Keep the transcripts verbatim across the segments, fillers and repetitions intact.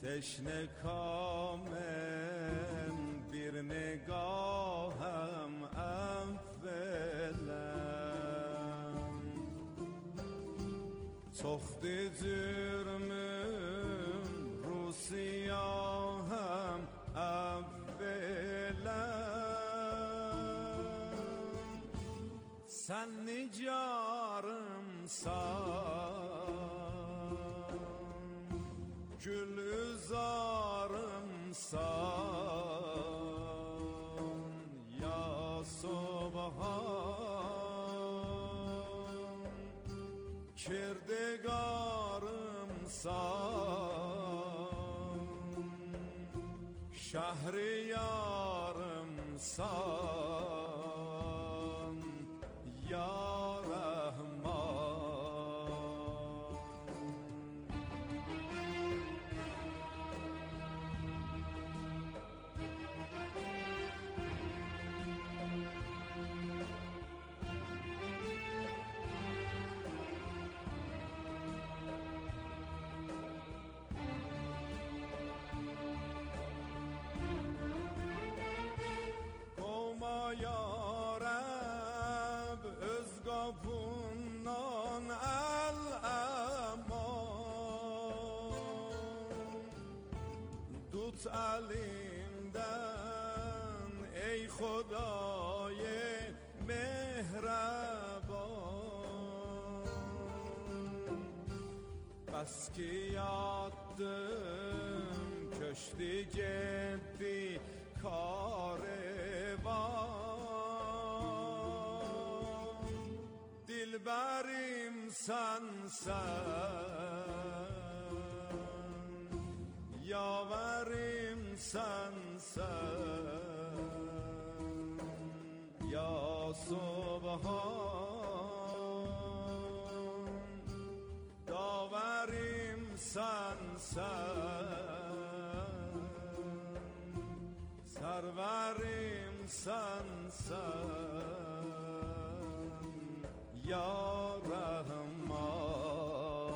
تشنه کامم bir نگاهم اولم تخت جرمم رو سیاهم اولم sen nicarımsan gülzarımsan ya subhan kirdegarımsan şehriyarımsan ya Rahman ya Rab öz qapından əl əman tut əlimdən ey Xuday mehraban bəs ki yatdım köçdü getdi karvan dilberim sensen yaverim sensen ya subhan daverim sensen serverim sensen ya Rahman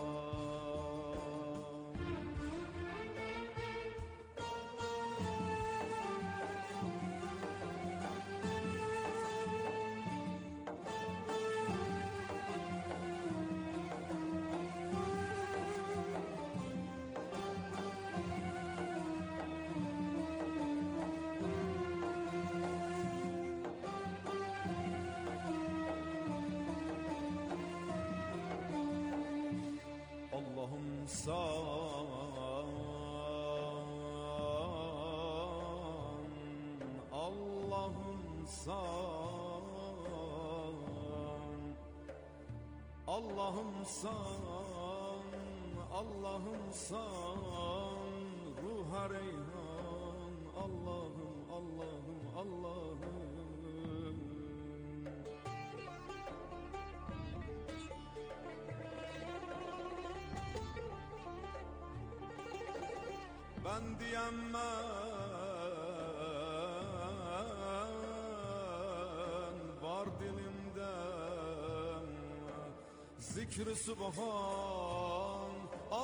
Allah'ım san Allah'ım san Allah'ım san Allah'ım san ruha reyhan Allah'ım Allah'ım Allah'ım ben diyemem var dilimden zikr-i subhan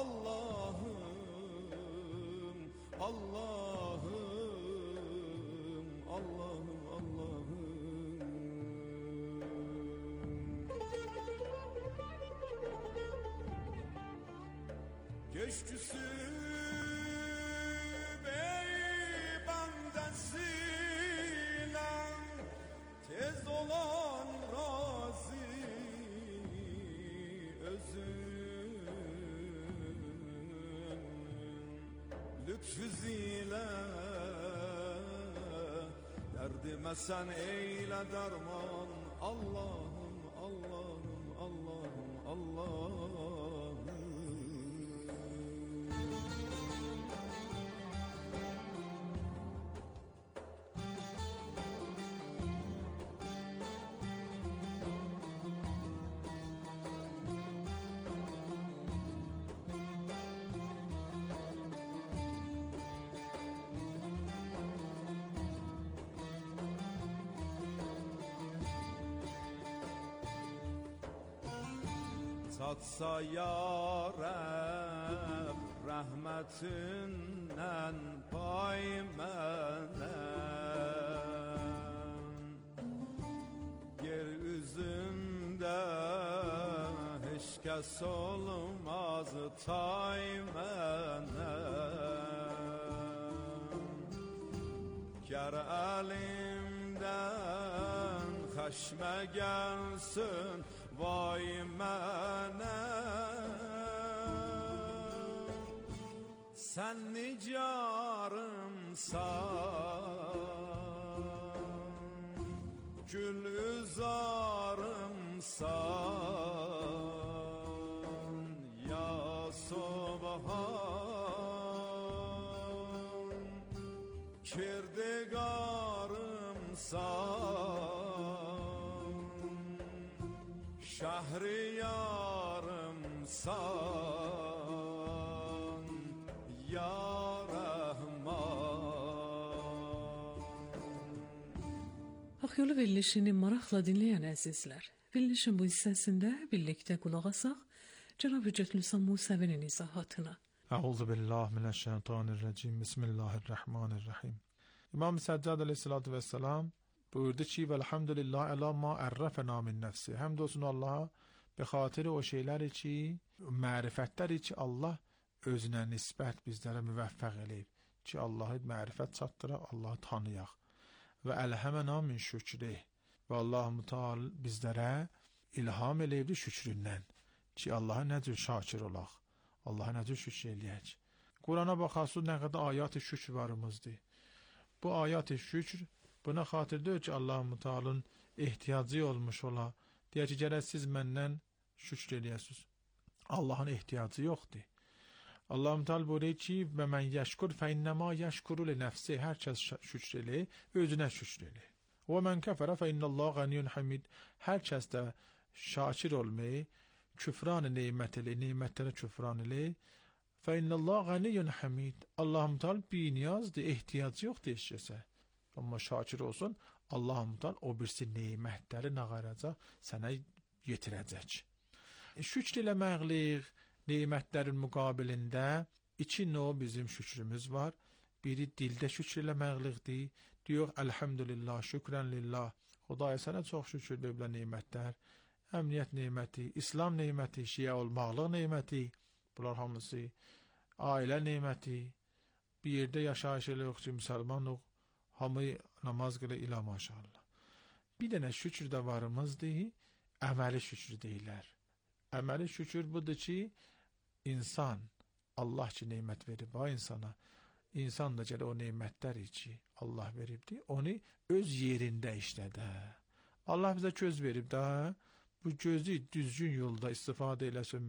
Allah'ım Allah'ım Allah'ım Allah'ım geçküsü tez olan razı özün lütfüziyle derdime sen eyle derman Allah'ım Allah'ım Allah'ım Allah'ım tatsa ya Rab Rahmetinden pay mənəm. Yer üzündə heç kəs olmaz tay mənəm. Gər əlimdən xəşmə gəlsin vay mənəm. Sən nicarımsan, gül üzarımsan, ya Subhan. Kirdigarımsan, şehriyarımsan, ya Akyolu verilişini maraqla dinleyen əzizlər, verilişin bu hissəsində birlikdə qulaq asaq Cənab Hüccətül İslam Musəvinin izahatına. Əuzu billahi mineşşeytanirracim. Bismillahirrahmanirrahim. İmam Səccad aleyhissalatu vesselam buyurdu ki velhamdülillah əla ma ərrəfəna min nəfsi. Həmd olsun Allaha be xatir o şeyləri ki, mərifətləri ki Allah özünə nisbət bizlərə müvəffəq eləyib. Ki Allahı mərifət çatdıraq, Allahı tanıyaq. Və əlhəmənə min şükrih. Və Allah-u Teala bizlərə ilham eləyibdi şükründən. Ki Allaha nə cür şakir olaq, Allaha nə cür şükür eləyək. Qurana baxasız nə qədər ayat-ı şükr varımızdır. Bu ayat-ı şükr buna xatirdir ki Allah-u Teala'nın ehtiyacı olmuş ola. Deyək ki gərək siz məndən şükür eləyəsiniz. Allahın ehtiyacı yoxdur. Allah-u Teala buyuruyor ki və mən yəşkur fə innəmə yəşkuru li nəfsi. Hər kəs şükür eləyir, özünə şükür eləyir. Və mən kəfərə fə innəllâh qəniyyun hamid. Hər kəs də şakir olmayı, küfran-ı neymət eləyir, neymətlərə küfran eləyir. Fə innəllâh qəniyyun hamid. Allah-u Teala biniyazdır, ehtiyacı yoxdur heç kəsə. Amma şakir olsun, Allah-u Teala o birisi neymətləri nağaracaq, sənə yetirəcək. Şükür eləməklik, neymətlərin müqabilində iki növ bizim şükrümüz var. Biri dildə şükür eləməklikdir. Diyor, elhamdülillah, şükrən lillah. Xudaya sənə çox şükür belə neymətlər. Əmniyyət neyməti, İslam neyməti, şiə olmaqlıq neyməti, bunlar hamısı, ailə neyməti, bir yerdə yaşayış eləyiq ki, müsəlmanıq, hamı namaz qılı ilə maşallah. Bir dənə şükür də varımızdır, əməli şükür deyilər. Əməli şükür budur ki, insan, Allah ki neymət verib ha insana, insan da gələ o neymətləri ki Allah veribdir, onu öz yerində işlədə. Allah bizə göz verib də, bu gözü düzgün yolda istifadə eləsin,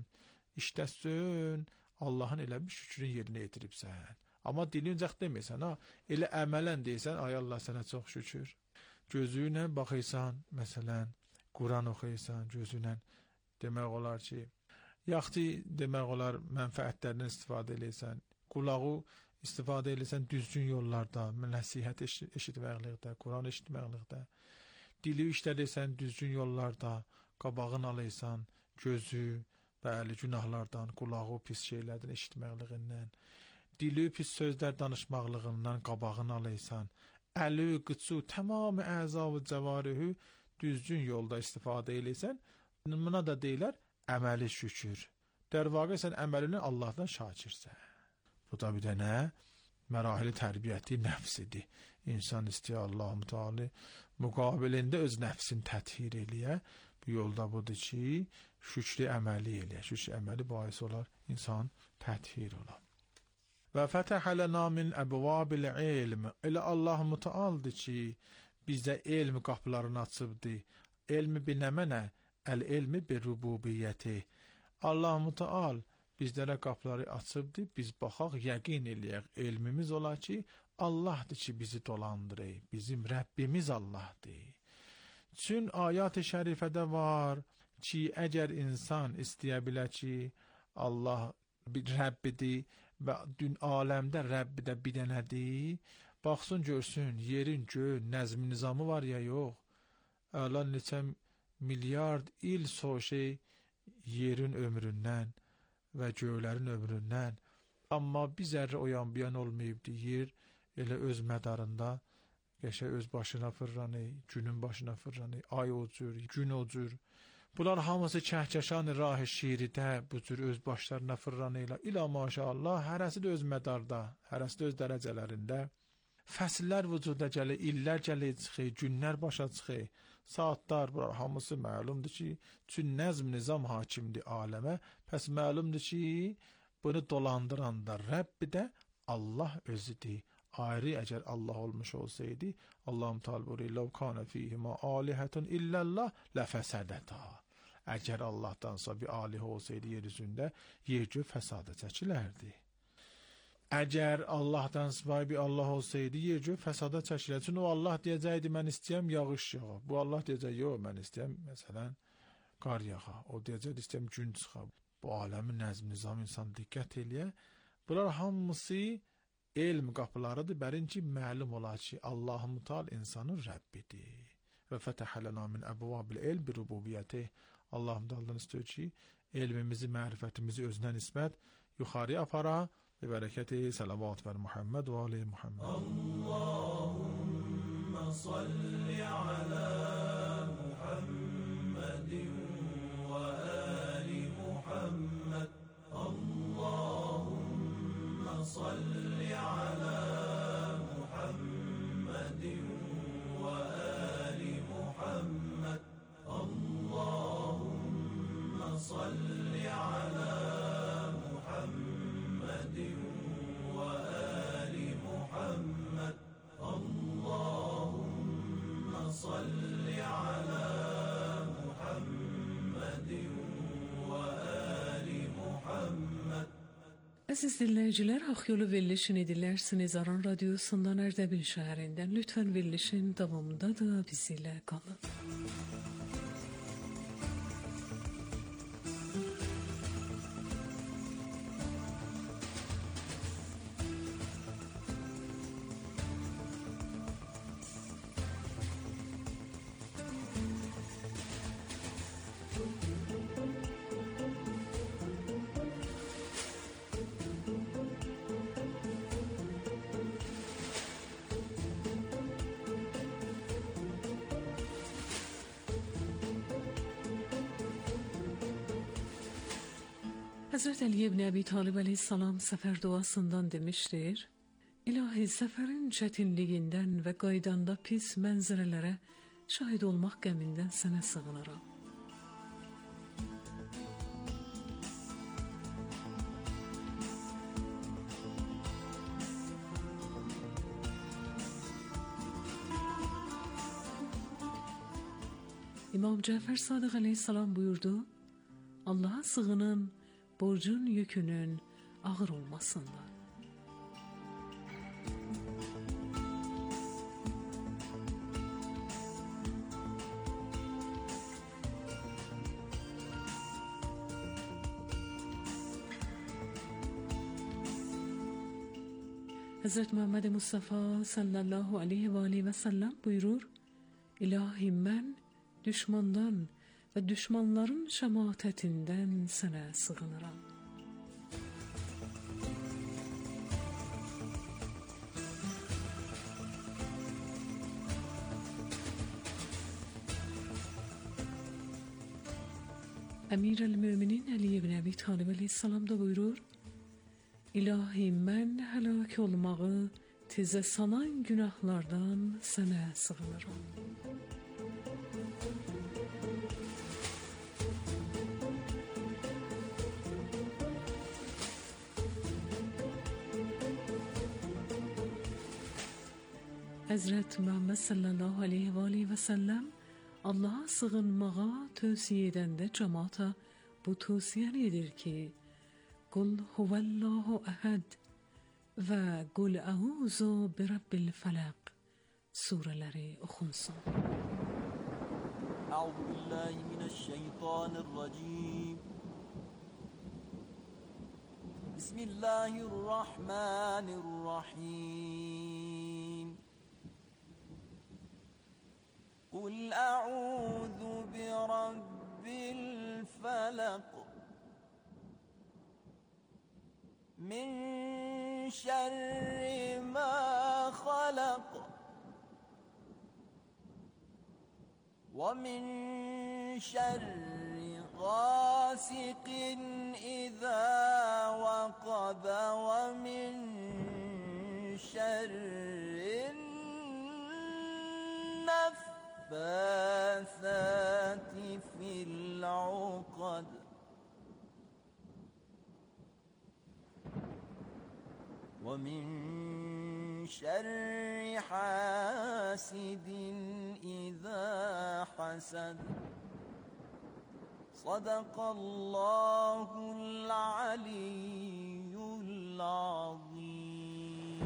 işləsin, Allahın elə bir şükrün yerinə yetiribsən. Amma dilincək deməysən, ha, elə əmələn deysən, ay Allah sənə çox şükür. Gözünə baxıysan, məsələn, Quran oxuysan, gözünə demək olar ki, yaxşı demək olar mənfəətlərindən istifadə eləysən, qulağı istifadə eləysən düzgün yollarda, nəsihət eşitməklikdə, Quran eşitməklikdə, dili işlədirsən düzgün yollarda, qabağın alıysan, gözü, bəli, günahlardan, qulağı pis şeylərdən eşitməkliyindən, dili pis sözlər danışmaqlığından qabağın alıysan, əli, qıçu, tamamı əza və cəvarihü düzgün yolda istifadə eləysən, buna da deyilər, əməli şükür. Dərvaqə sən əməlini Allahdan şakirsən. Bu da bir dənə mərahili tərbiyyəti nəfsidir. İnsan istəyir Allah-u Teala müqabilində öz nəfsini təthir eləyə. Bu yolda budur ki, şükrü əməli eləyə. Şükrü əməli bahis olar, insan təthir olar. Və fətəhə lənə min əbvabil ilm. Elə Allah-u Teala'dır ki, bizə elm qapılarını açıbdır. Elmi binəmənə, əl-elmi bir rububiyyəti. Allah-u Teala bizlərə qapıları açıbdır, biz baxaq, yəqin eləyək, elmimiz olar ki, Allahdır ki, bizi dolandırır, bizim Rəbbimiz Allahdır. Çün ayat-ı şərifədə var ki, əgər insan istəyə bilər ki, Allah bir Rəbbidir və dün aləmdə Rəbbi də bir dənədir, baxsın, görsün, yerin, göyün, nəzmi nizamı var ya yox, əla neçə milyard il soşey yerin ömründən və göylərin ömründən Amma bir zərrə o yan bu yan olmayıb deyir, elə öz mədarında qəşəng öz başına fırlanır, günün başına fırlanır, ay o cür, gün o cür. Bunlar hamısı kəhkəşan rah-ı şiridə bu cür öz başlarına fırlanırlar. İla maşallah, hərəsi də öz mədarda, hərəsi də öz dərəcələrində. Fəsillər vücuda gəlir, illər gəlir çıxır, günlər başa çıxır, saatlar, bunlar hamısı məlumdur ki, çün nəzm nizam hakimdir aləmə, pəs məlumdur ki, bunu dolandıran da Rəbbi də Allah özüdür. Ayrı əgər Allah olmuş olsaydı, Allah-u Teala buyuruyor, "Ləv kana fihima alihatun illallah lafəsadata." Əgər Allahdansa bir alih olsaydı yer üzündə, yer-gök fəsada çəkilərdi. Əgər Allahdan sivay bir Allah olsaydı, yer-gök fəsada çəkilərdi. Çünki o Allah deyəcəkdi, mən istəyəm yağış yağa. Bu Allah deyəcək, yox, mən istəyəm, məsələn, qar yağa. O deyəcək, istəyəm gün çıxa. Bu aləmin nəzm, nizam insan diqqət eləyə. Bunlar hamısı elm qapılarıdır, bərin ki, məlum olar ki, Allah-u Teala insanın Rəbbidir. Və fətəhə lənə min əbvabil elm bi rububiyyətih. Allah-u Teala'dan istəyir ki, elmimizi, mərifətimizi özünə nisbət yuxarıya apara və bərəkəti salavat və Muhammed və ali Muhammed. Allahümme salli alə Muhammedin və ali Muhammed. Allahümme salli alə Muhammedin və ali Muhammed. Allahümme salli alə Muhammedin və ali Muhammed. Allahümme salli alə Muhammedin və ali Muhammed. Əziz dinləyicilər, Axyolu verilişini dinlərsiniz Aran Radyosu'ndan Ərdəbil şəhərindən. Lütfən verilişin davamında da bizimlə qalın. Hazreti Ali ibn Əbi Talib aleyhissalam səfər duasından demişdir: İlahi, səfərin çətinliyindən və qaydanda pis mənzərələrə şahid olmaq qəmindən sənə sığınıram. İmam Cəfər Sadıq aleyhissalam buyurdu: Allah'a sığının borcun yükünün ağır olmasından. Hazreti Muhammed Mustafa sallallahu aleyhi ve aleyhi ve sellem buyurur: İlahi, mən düşmandan və düşmanların şəmatətindən sənə sığınıram. Əmir el-Müminin Əli ibn Əbi Talib aleyhissalam da buyurur: İlahi, mən həlak olmağı tezə sanan günahlardan sənə sığınıram. Həzrət Muhammed sallallahu aleyhi və aleyhi və səlləm Allah'a sığınmağa tövsiyə edəndə cəmaata bu tövsiyəni edir ki, Qul huvəllahu əhəd və Qul əuzu bi rabbil fələq surələri oxunsun. Əuzu billahi minəşşeytanirracim. Bismillahirrahmanirrahim. قل أعوذ برب الفلق من شر ما خلق ومن شر غاسق إذا وقب ومن شر النفاثات في العقد ومن شر حاسد إذا حسد صدق الله العلي العظيم.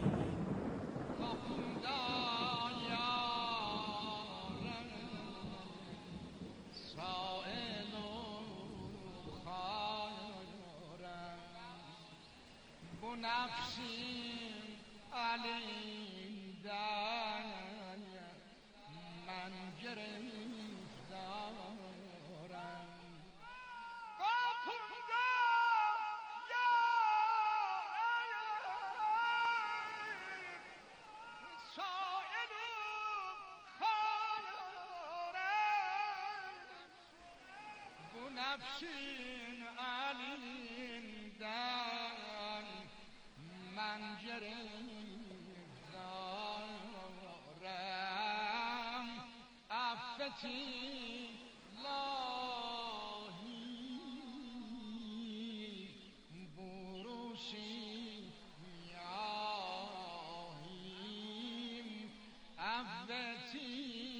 نفسی علی دان من گرفتارم گفتم یا سائل خارم بو نفسی علی دان من گرفتارم عفتی لاهی بروشی یاهیم عفتی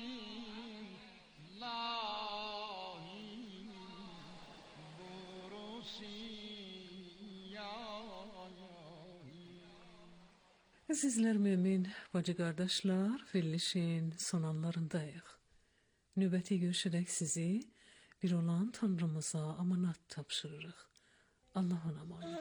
لاهی بروشی Əzizlər mümin bacı qardaşlar, verilişin sonanlarındayıq. Növbəti görüşərək sizi bir olan Tanrımıza amanat tapşırırıq. Allah'a emanet.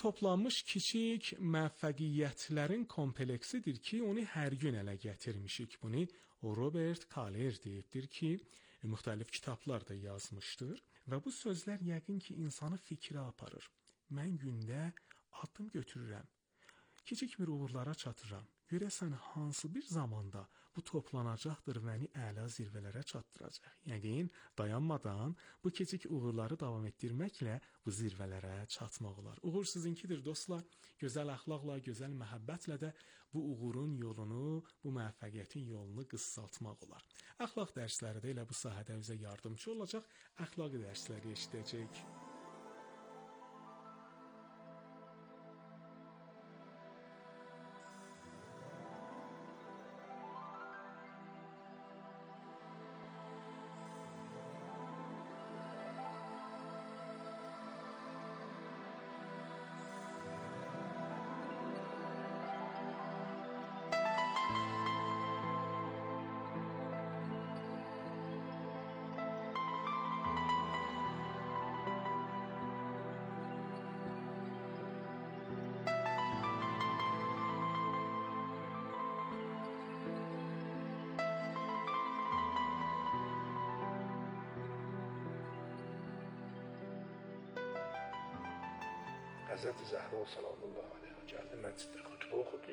toplanmış kiçik müvəffəqiyyətlərin kompleksidir ki, onu hər gün ələ gətirmişik. Bunu Robert Kaler deyibdir ki, müxtəlif kitablarda yazmışdır və bu sözlər yəqin ki, insanı fikrə aparır. Mən gündə addım götürürəm, kiçik bir uğurlara çatıram. Görəsən hansı bir zamanda bu toplanacaqdır və məni əla zirvələrə çatdıracaq. Yəqin dayanmadan bu kiçik uğurları davam etdirməklə bu zirvələrə çatmaq olar. Uğur sizinkidir dostlar. Gözəl əxlaqla, gözəl məhəbbətlə də bu uğurun yolunu, bu müvəffəqiyyətin yolunu qısaltmaq olar. Əxlaq dərsləri də elə bu sahədə bizə yardımcı olacaq. Əxlaqi dərsləri eşidəcək. Həzrəti Zəhra sallallahu aleyhi və gəldi məsciddə xutbə oxudu.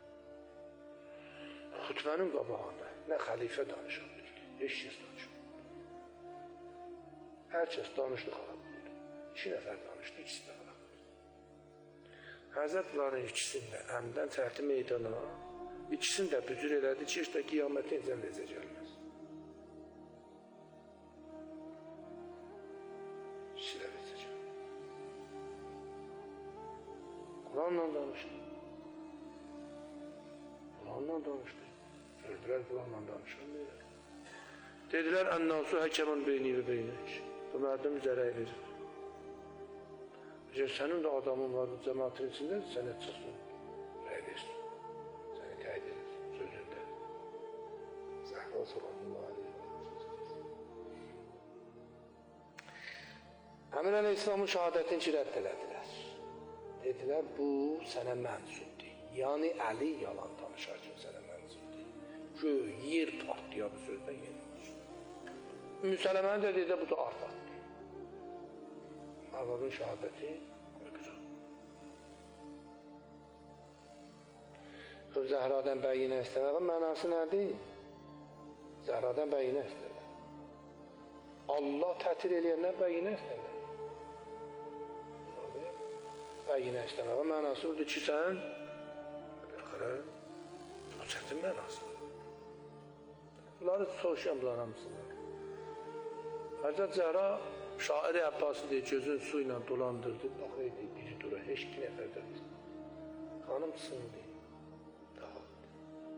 Xutbənin qabağında nə xəlifə danışandı, heç kəs danışmadı. Hər kəs danışdı xarab oldu. İki nəfər danışdı, ikisi də xarab oldu. Həzrət bunların ikisini də əmdən tərti meydana, ikisini də bücür elədi ki, işte qiyamətə incə necə gəlməz. Silə necə gəlməz. Kur'an'la danıştı. Kur'an'la danıştı. Gördüler Kur'an'la danışanlar. Dediler ennâsu hekemen beyni ve beynek. Bu mərdim üzərə verir. Eğer senin de adamın var bu cemaatin içinde sənə çıxsın. Rəy versin. Səni təyin edir. Sözündə. Zəhra sallallahu aleyhi ve sellem. Əmir Əleyhisselamın şəhadətini ki rədd elədilər. Dedilər, bu sənə mənsubdur. Yəni, Əli yalan danışar ki, sənə mənsubdur. Göy, yer partlayar bu sözdən yeni olmuş. Müsələməni də dedi, bu da artaqdır. Arvadın şəhadəti güzel. Zəhradən bəyinə istəməğin mənası nədir? Zəhradən bəyinə istəmək. Allah tətir eləyəndən bəyinə istəmək. Bəyinə istəməğin mənası odur ki, sən baxırə, o çətin mənası. Bunları soruşan bunlar hamısını. Həzrət Zəhra şairi Əbbası deyir, gözün su ilə dolandırdı, baxırdı, biri dura, heç ki nəfərdən. Xanım sındı, dağıldı.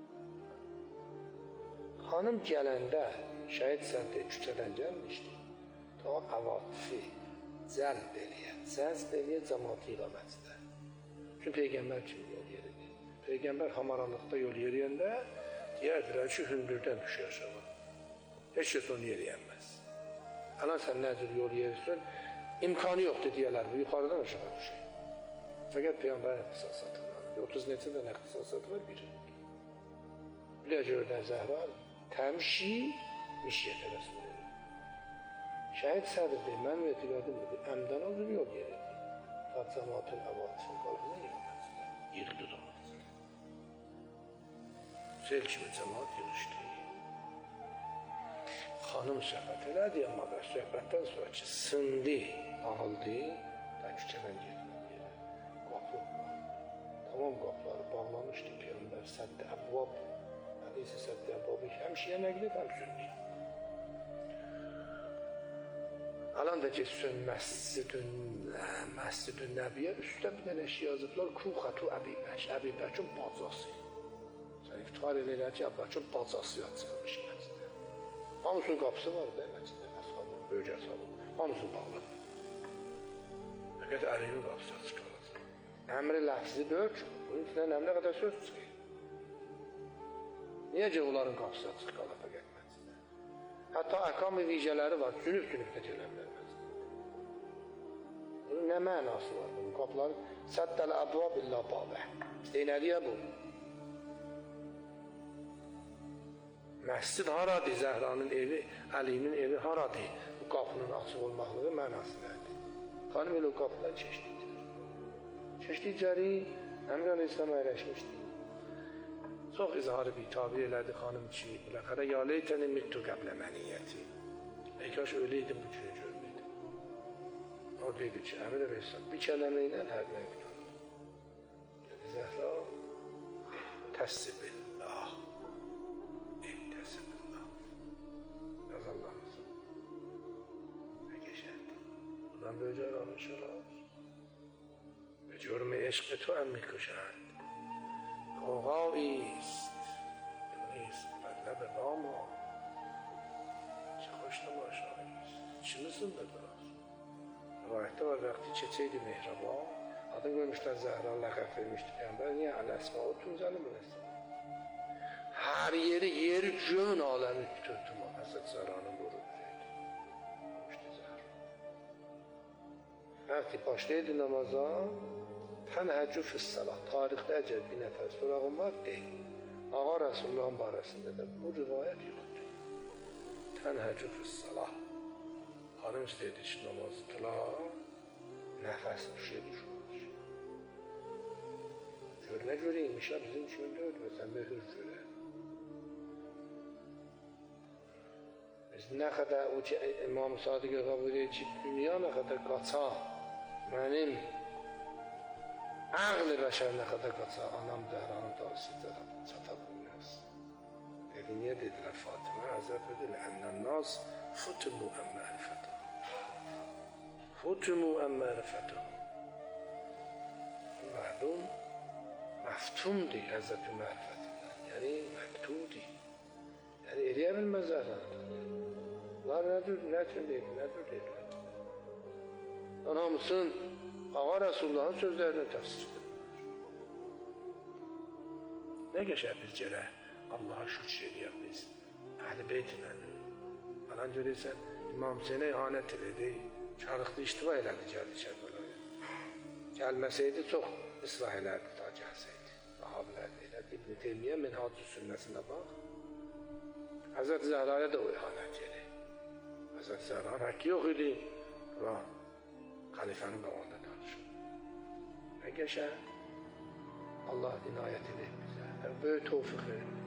Xanım gələndə, şəhid səndə küçədən gəlmişdi, daha əvatifi cəlb eləyə, cəzb eləyə cəmaatı iqamətdə. Çünki Peyğəmbər kimi yol yeridi. Peyğəmbər hamaralıqda yol yeriyəndə deyərdilər ki, hündürdən düşür aşağı. Heç kəs onu yeriyənməz. Alan sən nə cür yol yerirsən, imkanı yoxdur deyərlər, bu yuxarıdan aşağı düşür. Fəqət Peyğəmbər ixtisasatı var. otuz neçə dənə ixtisasatı var biri. Bilə gördən Zəhra, təmşi mişiyyətə rəsul. Şəhid sədrdir, mən etiqadım budur, əmdən azır yol yeridi. Ta cəmatın əvatisinin qalbına yığılmasıdır, yığdı donasıdır. Sel kimi cəmat yığışdı. Xanım söhbət elədi, amma da söhbətdən sonra ki, sındı, dağıldı, da küçədən getmədi yerə. Qapı, tamam qapıları bağlamışdı, Peyğəmbər səddə əbvab, hədisi səddə əbvabı həmşiyə nəqlət, həm sünnü. Alan da geçsin məscidün, məscidün nəbiyə üstə bir dənə şey yazıblar, Kuxatu Əbibək, Əbibəkin bacası. Sən iftihar eləyər ki, Əbibəkin bacası yazılmış məscidə. Hamısının qapısı var da məscidə, əsxanın, böyük əsxanın, hamısını bağladı. Fəqət Əlinin qapısı açıq qalacaq. Əmri ləfzi böyük, bunun içindən əmrə qədər söz çıxır. Niyə ki, onların qapısı açıq qalır fəqət məscidə? Hətta əhkam-ı vicələri var, sünüf-sünüf də gələnlər məscidə. Bunun nə mənası var bunun? Qapılar səddəl əbvab illə babə. Deynəliyə bu. Məscid haradır? Zəhranın evi, Əlinin evi haradır? Bu qapının açıq olmaqlığı mənası nədir? Xanım elə o qapıdan keçdikdir. Keçdikcəri Əmir Əleyhisselam əyləşmişdi. Çox izharı bir tabi elədi xanım ki, biləxərə ya leytəni mittu qəblə məniyyəti. Ey kaş öləydim bu günü görməydim. O dedi ki, Əmir Əleyhisselam bir kələmə ilə hər nə qurtardı. Dedi Zəhra, təssibilllah. Ey təssibilllah. Yaz Allah'ımızın. Nə geçerdi. Bundan böyəcə aramışlar. Ve cürm عشق تو هم میکشند غوغاییست نیست بر لب بام چه خوش نماشاییست چی misin be biraz? Rivayette var vakti çeçeydi Mehraba. Adını görmüşler Zehra lakab vermişti Peygamber. Niye? Al-Esma o tunzalı münezze. Her yeri yeri cön alemi tuttum. Hazreti Zehra'nın vurulacağıydı. İşte Zehra. Vakti başlaydı namaza. Tənhəccü fissəlah. Tarixdə əcəl bir nəfər sorağım var, deyil. Ağa Rəsullahın barəsində də bu rivayət yoxdur. Tənhəccü fissəlah. Hanım istəyirdi ki, namazı qıla, nəfəs bir şey düşürmüş. Gör, nə görəymiş ya, bizim kimi görməsən, möhür görə. Biz nə qədər, o ki, İmam-ı Sadiqə qəbul edir ki, dünya nə qədər qaça, mənim عقل بشر نخدا قطع آنام دهران دارسی دارم چطا بیناس دیدنیه دیدن فاطمه عذاب بدل ان الناس فتمو ام معرفته فتمو ام معرفته مردم مفتون دی حضرت معرفت یعنی مفتودی یعنی ایریه بالمزاران lar nedir, ne için değil, nedir değil. Anamızın Ağa Resulullah'ın sözlerini tefsir edilir. Ne geçer biz cere? Allah'a şükür ediyor biz. Ehl-i Beyt'ine. Falan görürsen İmam Hüseyin'e ihanet edildi. Çarıklı istiva elədi geldi Çerbalaya. Gelmeseydi çok ıslah ederdi ta gelseydi. Sahabeler elədi. İbn-i Teymiye Minhacü Sünnetine bak. Hazreti Zehra'ya da o ihanet edildi. Hazreti Zehra'nın hakkı yok idi. Ve halifenin babanda tanışır. Ne geçer? Allah inayet edeyim bize. Böyle tevfik verir bize.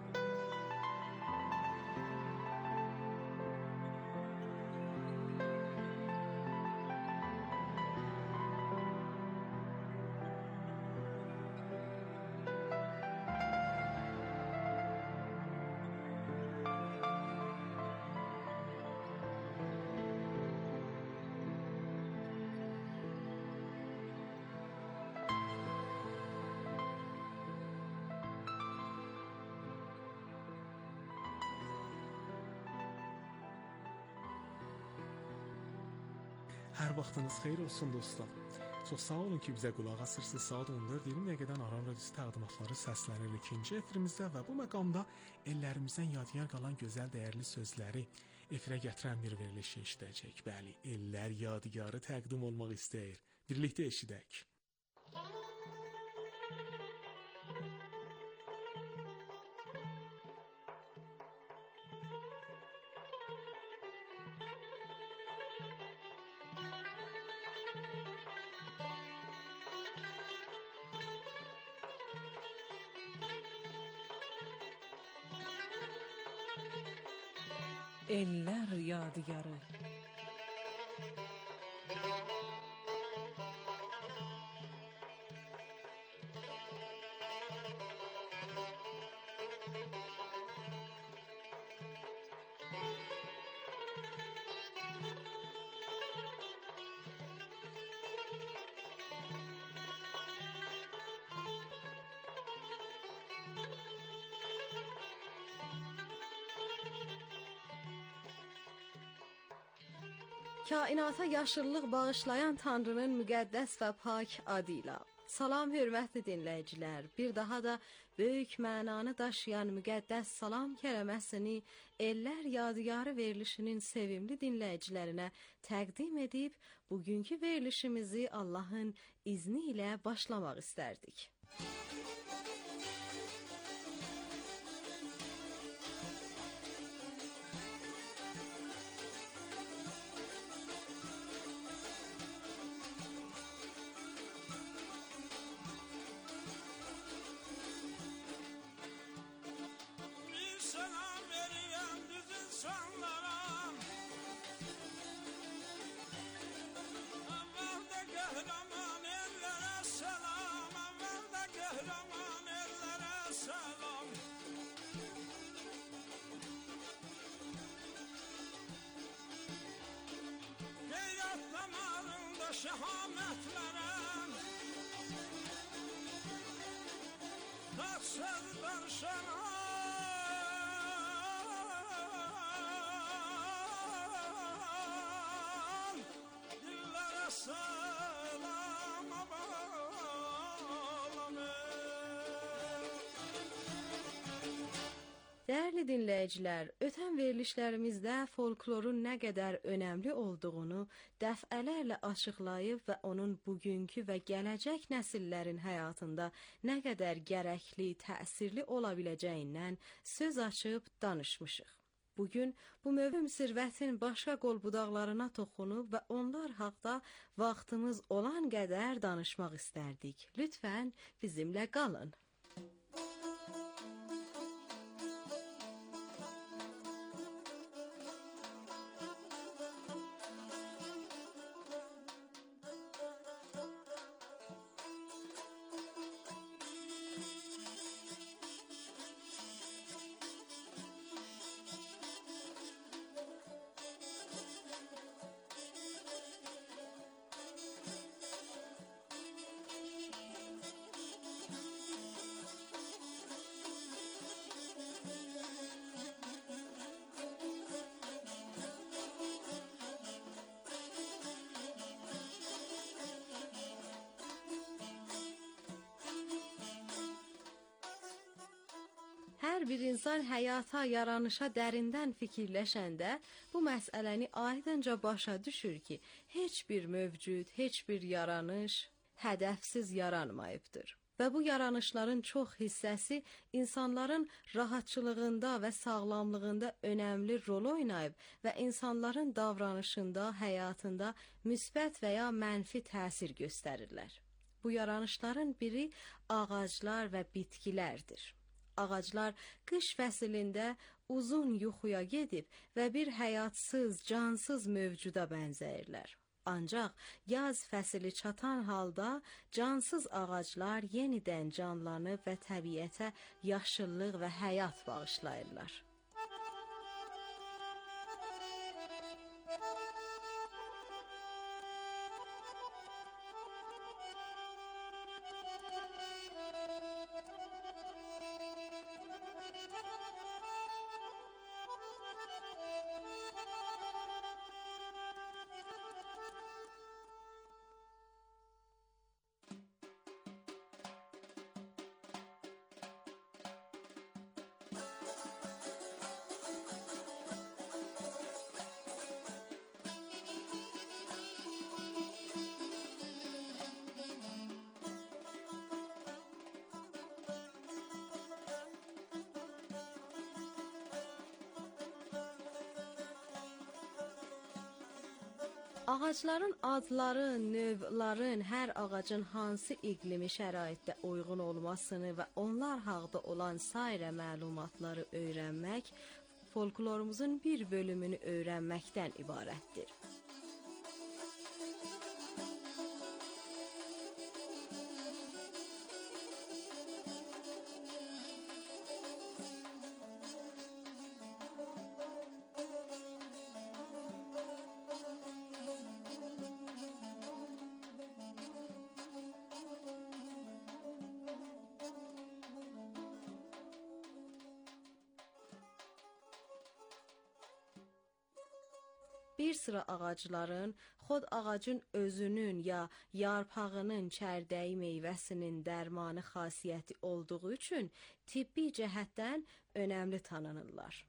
Hər vaxtınız xeyir olsun dostlar. Çox sağ olun ki, bizə qulaq asırsınız. Saat on dörd iyirmi dəqiqədən Aran Radiosu təqdimatları səslənir ikinci efirimizdə və bu məqamda ellərimizdən yadigar qalan gözəl, dəyərli sözləri efirə gətirən bir veriliş eşidəcək. Bəli, ellər yadigarı təqdim olmaq istəyir. Birlikdə eşidək. Eller yadigarı. Kainata yaşıllıq bağışlayan Tanrının müqəddəs və pak adıyla. Salam hörmətli dinləyicilər. Bir daha da böyük mənanı daşıyan müqəddəs salam kəlməsini Ellər Yadigarı verilişinin sevimli dinləyicilərinə təqdim edib, bugünkü verilişimizi Allahın izni ilə başlamaq istərdik. Şehametlerem Taksızdan şenan Dillere selam bağlanır. Dəyərli dinləyicilər, ötən verilişlərimizdə folklorun nə qədər önəmli olduğunu dəfələrlə açıqlayıb və onun bugünkü və gələcək nəsillərin həyatında nə qədər gərəkli, təsirli ola biləcəyindən söz açıb danışmışıq. Bugün bu mövhüm sirvətin başqa qolbudaqlarına toxunub və onlar haqda vaxtımız olan qədər danışmaq istərdik. Lütfən bizimlə qalın. Hər bir insan həyata, yaranışa dərindən fikirləşəndə bu məsələni aydınca başa düşür ki, heç bir mövcud, heç bir yaranış hədəfsiz yaranmayıbdır. Və bu yaranışların çox hissəsi insanların rahatçılığında və sağlamlığında önəmli rol oynayıb və insanların davranışında, həyatında müsbət və ya mənfi təsir göstərirlər. Bu yaranışların biri ağaclar və bitkilərdir. Ağaclar qış fəslində uzun yuxuya gedib və bir həyatsız, cansız mövcuda bənzəyirlər. Ancaq yaz fəsli çatan halda cansız ağaclar yenidən canlanıb və təbiətə yaşıllıq və həyat bağışlayırlar. Ağacların adları, növlərin, hər ağacın hansı iqlimi şəraitdə uyğun olmasını və onlar haqda olan sairə məlumatları öyrənmək folklorumuzun bir bölümünü öyrənməkdən ibarətdir. bir sıra ağacların xod ağacın özünün ya yarpağının çərdəyi meyvəsinin dərmanı xasiyyəti olduğu üçün tibbi cəhətdən önəmli tanınırlar.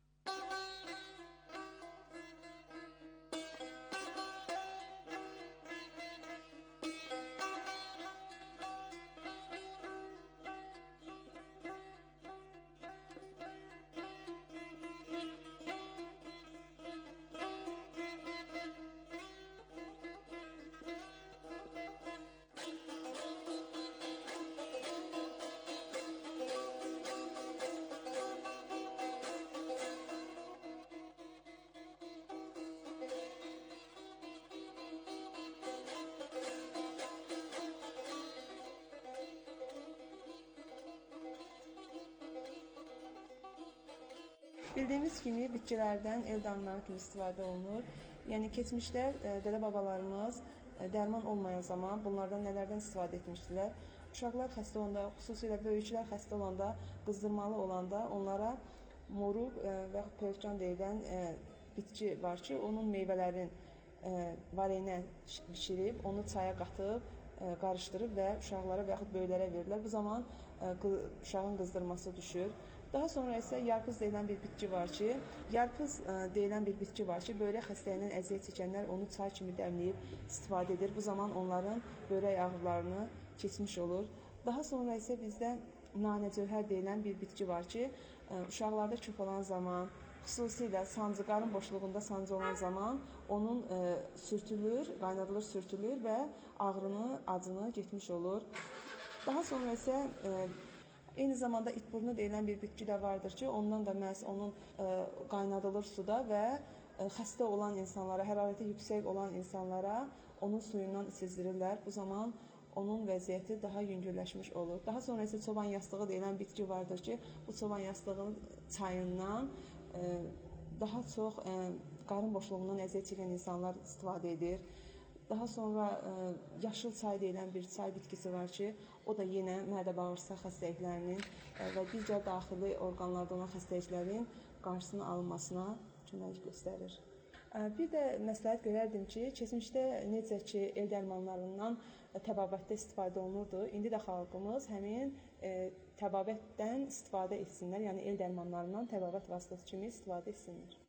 Bildiyimiz kimi bitkilərdən el damları kimi istifadə olunur. Yəni keçmişdə e, dədə-babalarımız e, dərman olmayan zaman bunlardan nələrdən istifadə etmişdilər? Uşaqlar xəstə olanda, xüsusilə böyüklər xəstə olanda, qızdırmalı olanda onlara moruq e, və pörtcan deyilən e, bitki var ki, onun meyvələrin e, vareynə bişirib, onu çaya qatıb, e, qarışdırıb və uşaqlara və yaxud böyüklərə verirlər. Bu zaman e, qı, uşağın qızdırması düşür. Daha sonra isə yarpız deyilən bir bitki var ki, yarpız ə, deyilən bir bitki var ki, böyrək xəstəliyindən əziyyət çəkənlər onu çay kimi dəmləyib istifadə edir. Bu zaman onların böyrək ağrılarını keçmiş olur. Daha sonra isə bizdə nanəcövhər deyilən bir bitki var ki, ə, uşaqlarda küf olan zaman, xüsusilə sancı, qarın boşluğunda sancı olan zaman onun ə, sürtülür, qaynadılır, sürtülür və ağrını, acını getmiş olur. Daha sonra isə ə, eyni zamanda itburnu deyilən bir bitki də vardır ki, ondan da məhz onun ə, qaynadılır suda və ə, xəstə olan insanlara, hərarəti yüksək olan insanlara onun suyundan içizdirirlər. Bu zaman onun vəziyyəti daha yüngülləşmiş olur. Daha sonra isə çoban yastığı deyilən bitki vardır ki, bu çoban yastığının çayından ə, daha çox ə, qarın boşluğundan əziyyət çəkən insanlar istifadə edir. Daha sonra ə, yaşıl çay deyilən bir çay bitkisi var ki, o da yenə mədə-bağırsaq xəstəliklərinin ə, və digər daxili orqanlarda olan xəstəliklərin qarşısının alınmasına kömək göstərir. Ə, bir də məsləhət görərdim ki, keçmişdə necə ki el dərmanlarından təbabətdə istifadə olunurdu, indi də xalqımız həmin ə, təbabətdən istifadə etsinlər, yəni el dərmanlarından təbabət vasitəsi kimi istifadə etsinlər.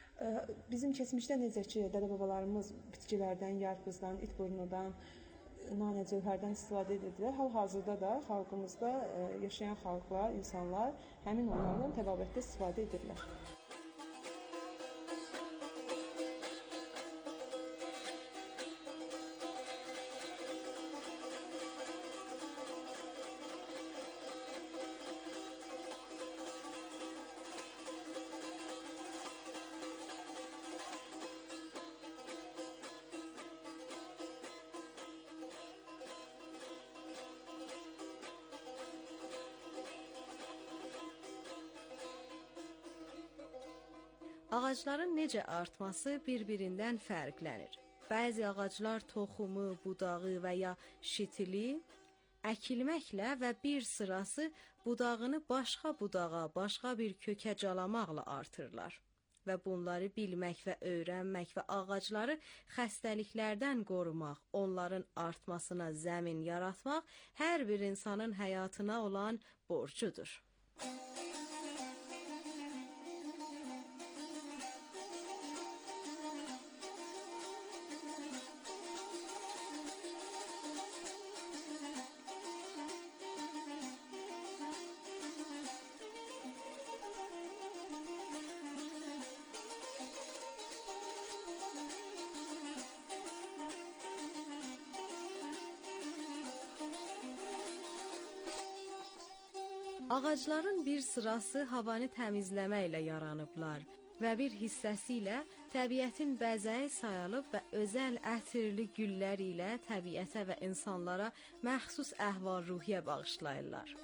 Bizim keçmişdə necə ki, dədə-babalarımız bitkilərdən, yarpızdan, itburnudan, nanəcövhərdən istifadə edirdilər. Hal-hazırda da xalqımızda yaşayan xalqlar, insanlar həmin onlardan təbabətdə istifadə edirlər. Ağacların necə artması bir-birindən fərqlənir. Bəzi ağaclar toxumu, budağı və ya şitili əkilməklə və bir sırası budağını başqa budağa, başqa bir kökə calamaqla artırırlar. Və bunları bilmək və öyrənmək və ağacları xəstəliklərdən qorumaq, onların artmasına zəmin yaratmaq hər bir insanın həyatına olan borcudur. Ağacların bir sırası havanı təmizləməklə yaranıblar və bir hissəsi ilə təbiətin bəzəyi sayılıb və özəl ətirli güllər ilə təbiətə və insanlara məxsus əhval-ruhiyyə bağışlayırlar.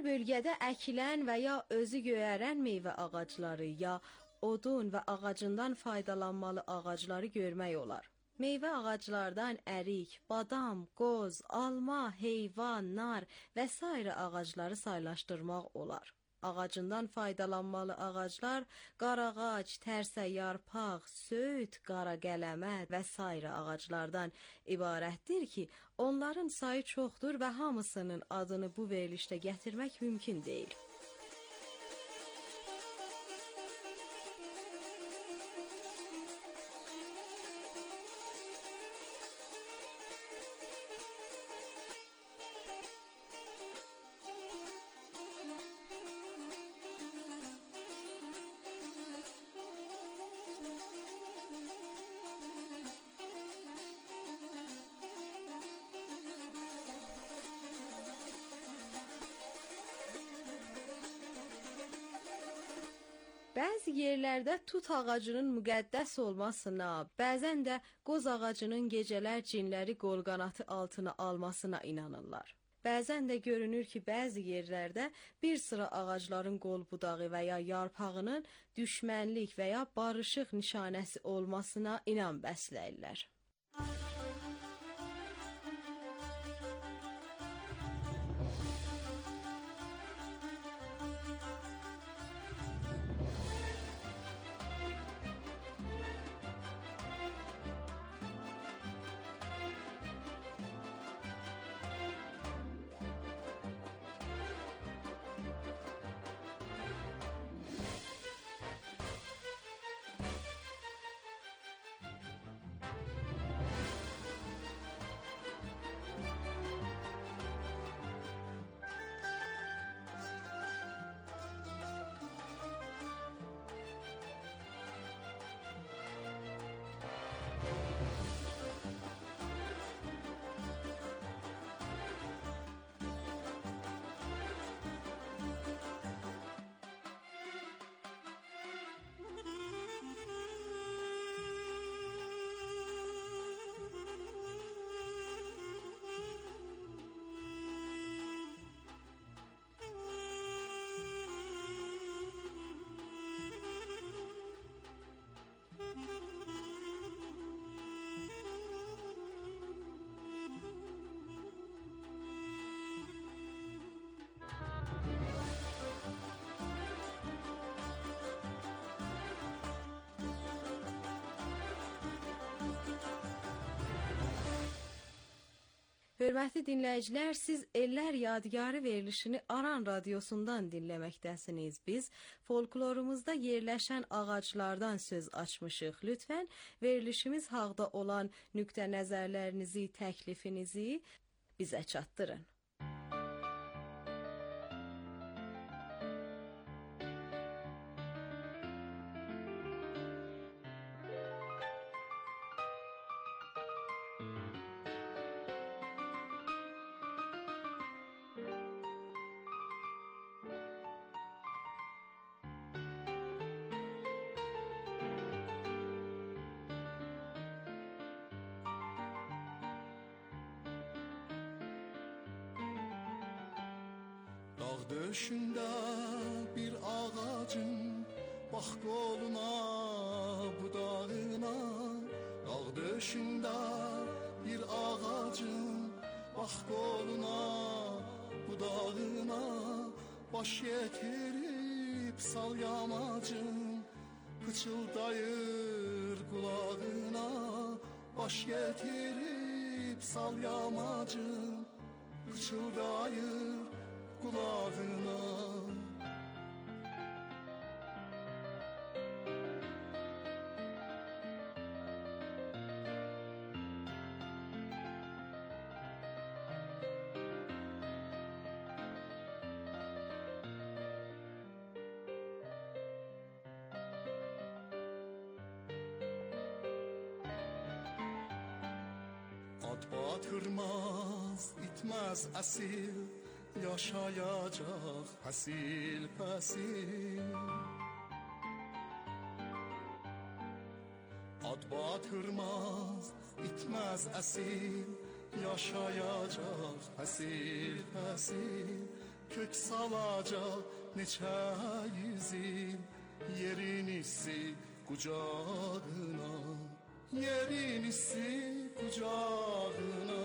bölgədə əkilən və ya özü göyərən meyvə ağacları ya odun və ağacından faydalanmalı ağacları görmək olar. Meyvə ağaclardan ərik, badam, qoz, alma, heyvan, nar və sairə ağacları saylaşdırmaq olar. Ağacından faydalanmalı ağaclar qarağac, tərsə yarpaq, söyüd, qara qələmə və sairə ağaclardan ibarətdir ki, onların sayı çoxdur və hamısının adını bu verilişdə gətirmək mümkün deyil. Bəzi yerlərdə tut ağacının müqəddəs olmasına, bəzən də qoz ağacının gecələr cinləri qolqanatı altına almasına inanırlar. Bəzən də görünür ki, bəzi yerlərdə bir sıra ağacların qol budağı və ya yarpağının düşmənlik və ya barışıq nişanəsi olmasına inam bəsləyirlər. Hörmətli dinləyicilər, siz Ellər Yadigarı verilişini Aran radiosundan dinləməkdəsiniz. Biz folklorumuzda yerləşən ağaclardan söz açmışıq. Lütfən verilişimiz haqda olan nüqtə nəzərlərinizi, təklifinizi bizə çatdırın. Dağ döşündə bir ağacın, bax qoluna, budağına. Dağ döşündə bir ağacın, bax qoluna, budağına. Baş yetirib sal yamacın, pıçıldayır qulağına. Baş yetirib sal yamacın, pıçıldayır kulağına. Ad batırmaz, itmez asil, yaşayacaq fəsil fəsil. Ad batırmaz, itməz əsil, yaşayacaq fəsil fəsil. kök salacaq neçə yüz il Yerinisi qucağına Yerinisi qucağına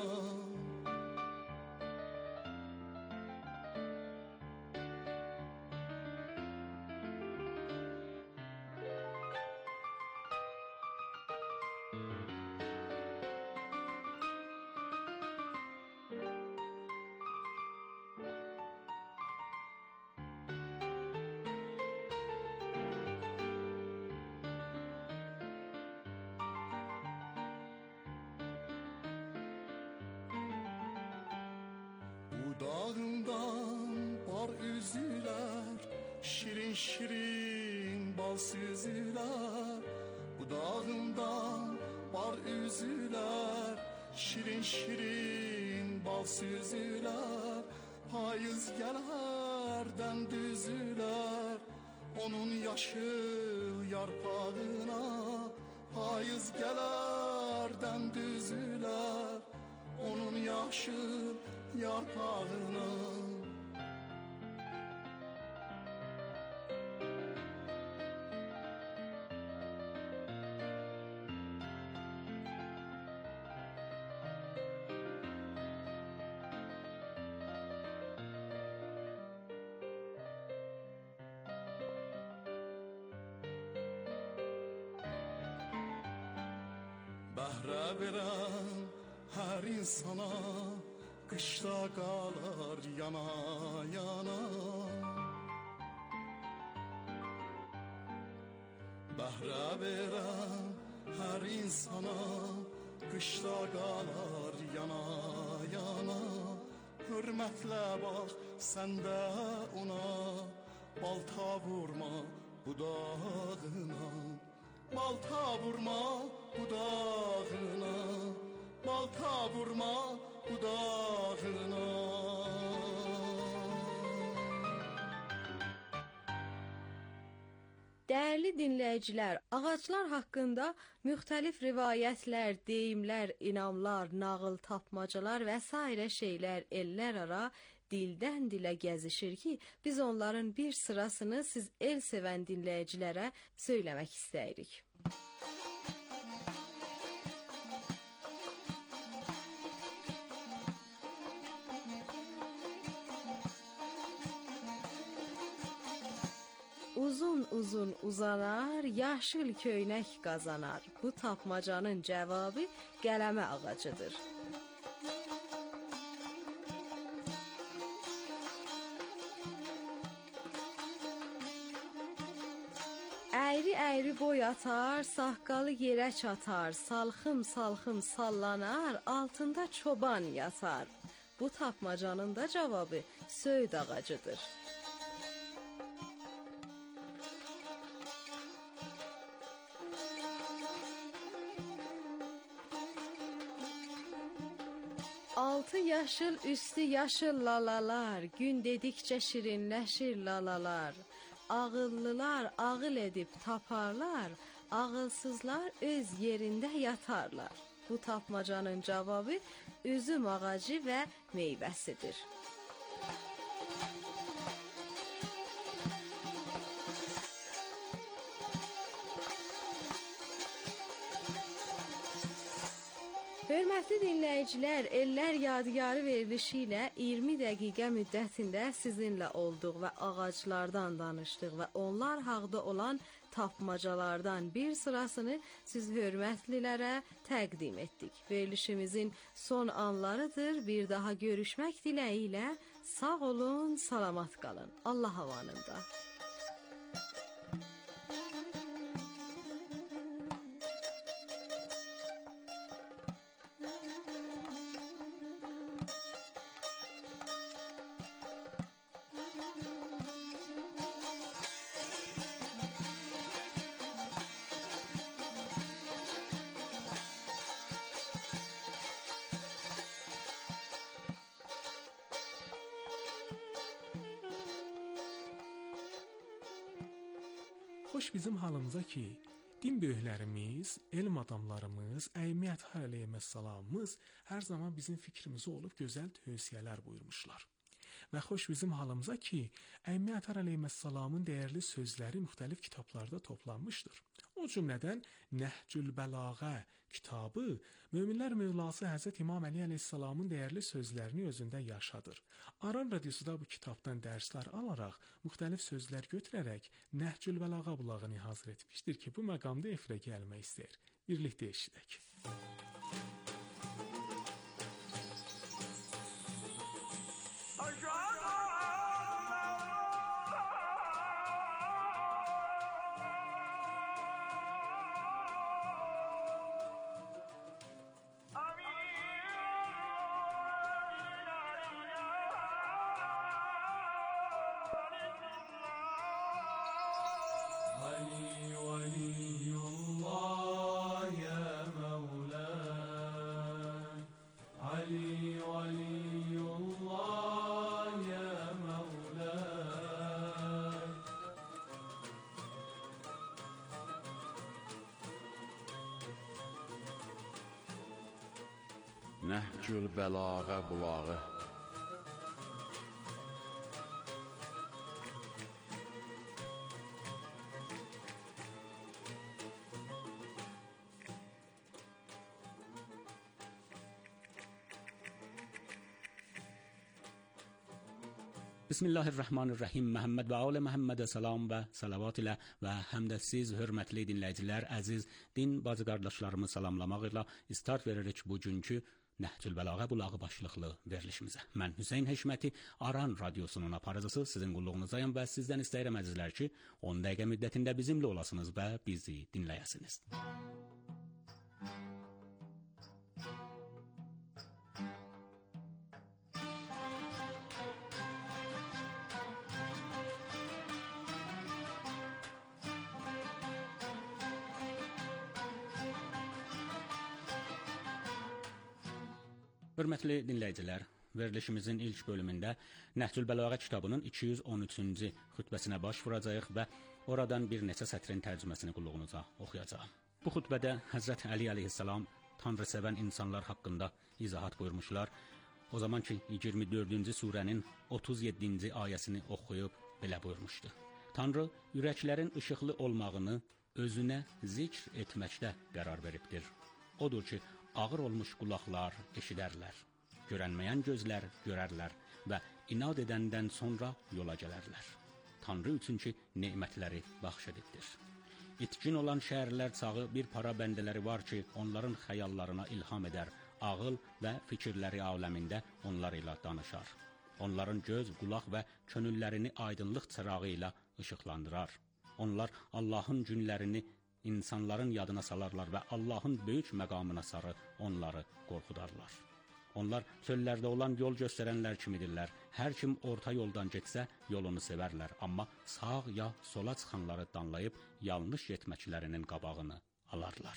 Dağından bar üzülər, şirin şirin bal süzülər. Bu dağından bar üzülər, şirin şirin bal süzülər. Payız gələrdən düzülər, onun yaşıl yarpağına. Payız gələrdən düzülər, onun yaşıl yarpağına Bəhrə verən hər insana Qışda qalar yana yana Bəhrə verən hər insana Qışda qalar yana yana Hürmətlə bax sən də ona Balta vurma budağına Balta vurma budağına Balta vurma budağına Dəyərli dinləyicilər, ağaclar haqqında müxtəlif rivayətlər, deyimlər, inamlar, nağıl, tapmacalar və s. şeylər ellər ara dildən dilə gəzişir ki, biz onların bir sırasını siz el sevən dinləyicilərə söyləmək istəyirik. Uzun uzun uzanar, yaşıl köynək qazanar. Bu tapmacanın cavabı qələmə ağacıdır. Əyri-əyri boy atar, saqqalı yerə çatar, salxım salxım sallanar, altında çoban yatar. Bu tapmacanın da cavabı söyüd ağacıdır. Altı yaşıl, üstü yaşıl lalalar, gün dedikcə şirinləşir lalalar. Ağıllılar ağıl edib taparlar, ağılsızlar öz yerində yatarlar. Bu tapmacanın cavabı üzüm ağacı və meyvəsidir. Hörmətli dinləyicilər, Ellər Yadigarı verilişi ilə iyirmi dəqiqə müddətində sizinlə olduq və ağaclardan danışdıq və onlar haqda olan tapmacalardan bir sırasını siz hörmətlilərə təqdim etdik. Verilişimizin son anlarıdır. Bir daha görüşmək diləyi ilə sağ olun, salamat qalın. Allah havanında. Xoş bizim halımıza ki, din böyüklərimiz, elm adamlarımız, əymiyyət əleyhissalamımız hər zaman bizim fikrimizi olub gözəl tövsiyələr buyurmuşlar. Və xoş bizim halımıza ki, Əmmi Ətər əleyhissalamın dəyərli sözləri müxtəlif kitablarda toplanmışdır. O cümlədən Nəhcül Bəlağə kitabı Möminlər Mövlası Həzrət İmam Əli əleyhissalamın dəyərli sözlərini özündə yaşadır. Aran radiosu da bu kitabdan dərslər alaraq, müxtəlif sözlər götürərək Nəhcül Bəlağə bulağını hazır etmişdir ki, bu məqamda efirə gəlmək istəyir. Birlikdə eşidək. Nəhcül Bəlağə bulağı. Bismillahirrahmanirrahim. Məhəmməd və alə Məhəmmədə salam və salavat ilə və həmdəsiz hörmətli dinləyicilər, əziz din bacı qardaşlarımı salamlamaq ilə start veririk bugünkü Nəhcül Bəlağə bulağı başlıqlı verilişimizə. Mən Hüseyn Həşməti, Aran radiosunun aparıcısı sizin qulluğunuzayım və sizdən istəyirəm əzizlər ki, on dəqiqə müddətində bizimlə olasınız və bizi dinləyəsiniz. Hörmətli dinləyicilər, verilişimizin ilk bölümündə Nəhcül Bəlağə kitabının iki yüz on üçüncü xütbəsinə baş vuracağıq və oradan bir neçə sətrin tərcüməsini qulluğunuza oxuyacağım. Bu xütbədə Həzrət Əli əleyhissalam tanrısevən insanlar haqqında izahat buyurmuşlar. O zaman ki, iyirmi dördüncü surənin otuz yeddinci ayəsini oxuyub belə buyurmuşdu. Tanrı ürəklərin işıqlı olmağını özünə zikr etməkdə qərar veribdir. Odur ki, ağır olmuş qulaqlar eşidərlər, görənməyən gözlər görərlər və inad edəndən sonra yola gələrlər. Tanrı üçün ki, nemətləri bəxş edibdir. İtkin olan şəhərlər çağı bir para bəndələri var ki, onların xəyallarına ilham edər, ağıl və fikirləri aləmində onlar ilə danışar. Onların göz, qulaq və könüllərini aydınlıq çırağı ilə işıqlandırar. Onlar Allahın günlərini insanların yadına salarlar və Allahın böyük məqamına sarı onları qorxudarlar. Onlar çöllərdə olan yol göstərənlər kimidirlər. Hər kim orta yoldan getsə yolunu sevərlər, amma sağ ya sola çıxanları danlayıb yanlış getməklərinin qabağını alarlar.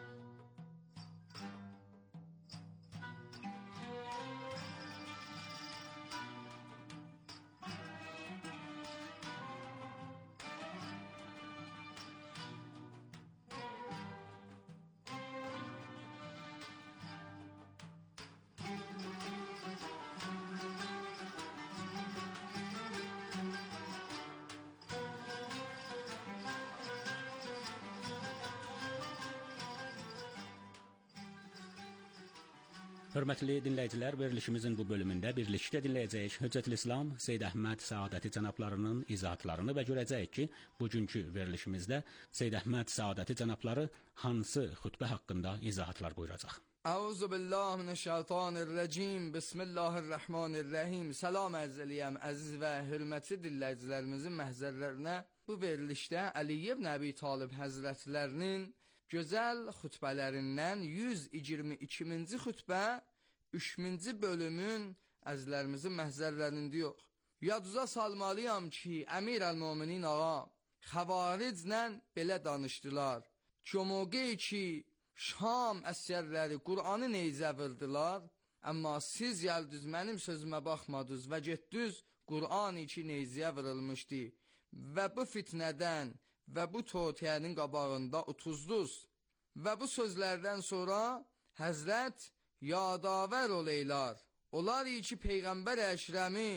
Hörmətli dinləyicilər, verilişimizin bu bölümündə birlikdə dinləyəcəyik Höccətül İslam Seyyid Əhməd Səadəti cənablarının izahatlarını və görəcəyik ki, bugünkü verilişimizdə Seyyid Əhməd Səadəti cənabları hansı xütbə haqqında izahatlar buyuracaq. Əuzu billahi mineşşeytanirracim. Bismillahirrahmanirrahim. Salam əzəliyəm, əziz və hörmətli dinləyicilərimizin məhzərlərinə. Bu verilişdə Əli ibn Əbi Talib həzrətlərinin gözəl xütbələrindən yüz iyirmi ikinci xütbə üçüncü bölümün əzizlərimizin məhzərlərində yox. Yaduza salmalıyam ki, Əmir əl-Müminin ağa xəvariclə belə danışdılar. Ki, o moqey ki, Şam əsərləri Qur'anı neyzə vırdılar, amma siz gəldiniz, mənim sözümə baxmadınız və getdiniz, Qur'an-ı ki neyzəyə vırılmışdı və bu fitnədən və bu totiyənin qabağında utuzduz. Və bu sözlərdən sonra Həzrət yadavər oleylar. Olar ki, Peyğəmbər əşrəmi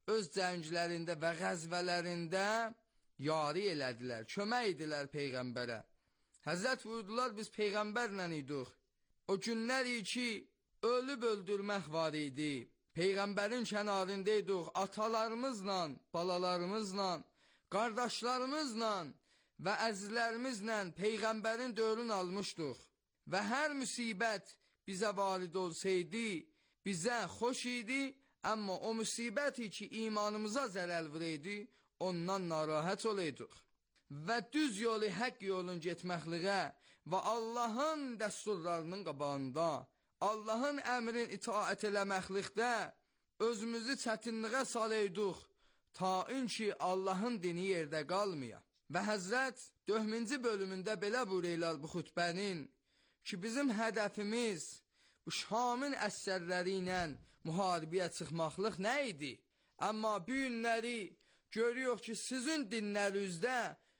öz cənglərində və qəzvələrində yari elədilər, kömək idilər Peyğəmbərə. Həzrət buyurdular, biz Peyğəmbərlə idik. O günlər ki, ölüb öldürmək var idi. Peyğəmbərin kənarındaydık, atalarımızla, balalarımızla, qardaşlarımızla və əzizlərimizlə Peyğəmbərin dövrünü almışdıq. Və hər müsibət bizə varid olsaydı, bizə xoş idi, amma o müsibəti ki, imanımıza zərər vuraydı, ondan narahat olaydıq. Və düz yolu, haqq yolun getməkliğə və Allahın dəsturlarının qabağında, Allahın əmrin itaət eləməklikdə özümüzü çətinliğə salaydıq, ta ki Allahın dini yerdə qalmaya. Və Həzrət dördüncü bölümündə belə buyururlar bu xutbənin ki, bizim hədəfimiz bu Şamın əsərləri ilə müharibəyə çıxmaqlıq nə idi? Amma bu günləri görüyoruz ki, sizin dinlərinizdə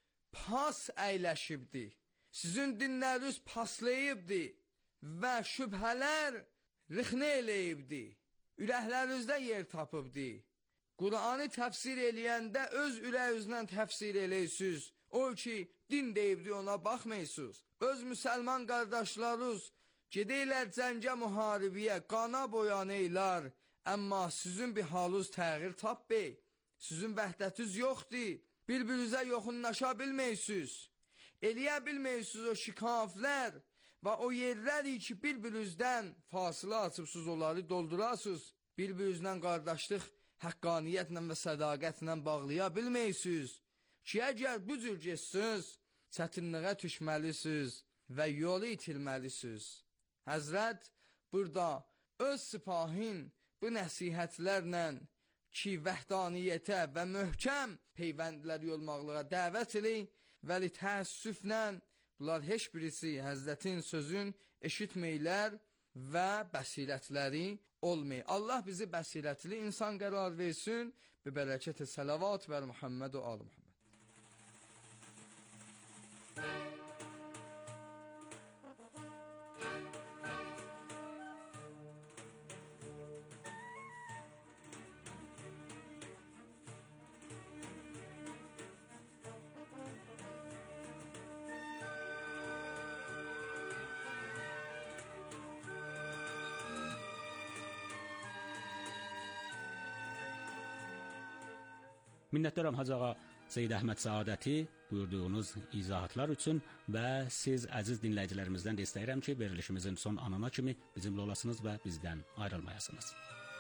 pas əyləşibdi. Sizin dinləriniz paslayıbdi və şübhələr rixnə eləyibdi. Ürəklərinizdə yer tapıbdi. Qur'anı təfsir eləyəndə öz ürəyinizdən təfsir eləyirsiniz. O ki, din deyibdi, ona baxmayısınız. Öz müsəlman qardaşlarınız gedəylər cəngə müharibəyə, qana boyanaylar. Amma sizin bir halınız təğyir tapbey. Sizin vəhdətiniz yoxdur. Bir-birinizə yoxunlaşa bilməyirsiniz. Eləyə bilməyirsiniz o şikaflər və o yerləri ki, bir-birinizdən fasilə açıbsınız, onları doldurasınız. Bir-birinizdən qardaşlıq həqqaniyyətlə və sədaqətlə bağlaya bilməyirsiniz. Ki, əgər bu cür geçsiniz, çətinliğə düşməlisiniz və yolu itirməlisiniz. Həzrət burada öz sipahin bu nəsihətlərlə ki, vəhdaniyyətə və möhkəm peyvəndlər yolmaqlığa dəvət edin və li təəssüflə bunlar heç birisi Həzrətin sözün eşitməylər və bəsirətləri olmayı. Allah bizi bəsirətli insan qərar versin. Bi bərəkət-i salavat və Muhammed və Ali Muhammed. Minnətdaram Hacı ağa Seyid Əhməd Səadəti buyurduğunuz izahatlar üçün və siz əziz dinləyicilərimizdən də istəyirəm ki, verilişimizin son anına kimi bizimlə olasınız və bizdən ayrılmayasınız.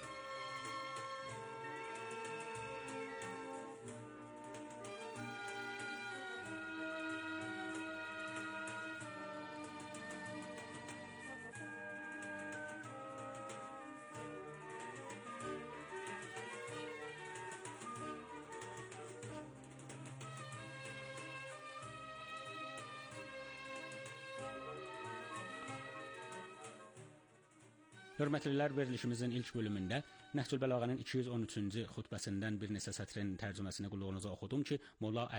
Hörmətlilər, verilişimizin ilk bölümündə Nəhcül Bəlağənin iki yüz on üçüncü xutbəsindən bir neçə sətrin tərcüməsini qulluğunuza oxudum ki, Molla